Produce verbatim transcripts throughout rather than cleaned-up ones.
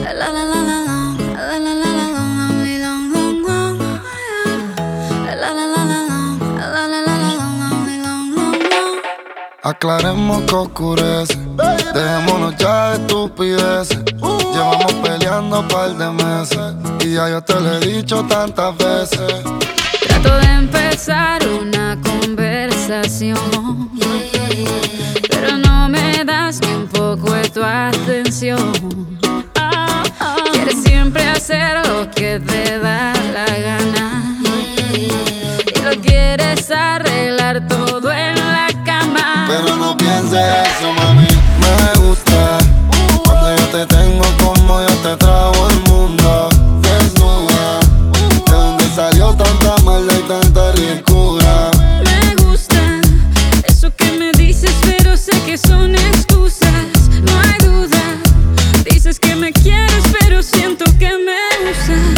Aclaremos que oscurece, dejémonos ya de estupideces. Llevamos peleando un par de meses y ya yo te lo he dicho tantas veces. Trato de empezar una conversación, pero no me das ni un poco de tu atención. Quieres siempre hacer lo que te da la gana y lo quieres arreglar todo en la cama. Pero no pienses eso, mami. Me gusta cuando yo te tengo como yo te trago el mundo. Desnuda, de donde salió tanta maldad y tanta ricura. Me gusta eso que me dices, pero sé que son excusas. No hay duda, dices que me quieres, pero siento que me usas.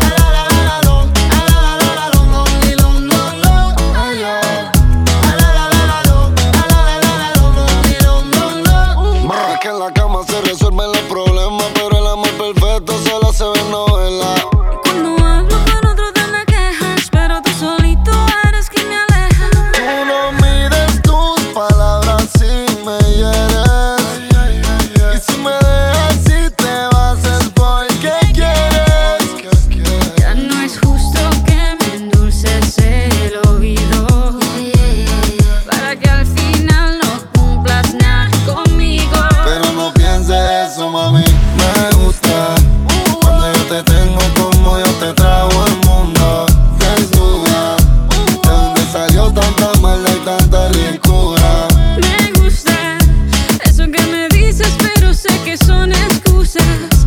Es que en la cama se resuelven los problemas, pero el amor perfecto solo se ve en novela. Cuando hablo con otro te me quejas, pero tú solito eres quien me aleja. Tú no mides tus palabras si me hieres, y si me dejas si te vas es porque quieres. Ya no es justo que me endulces el oído para que al final no cumplas nada conmigo. Pero no pienses eso, mami. Me gusta cuando yo te tengo como yo te trago el mundo. Desnuda, de donde salió tanta maldad y tanta ricura. Me gusta eso que me dices, pero sé que son excusas.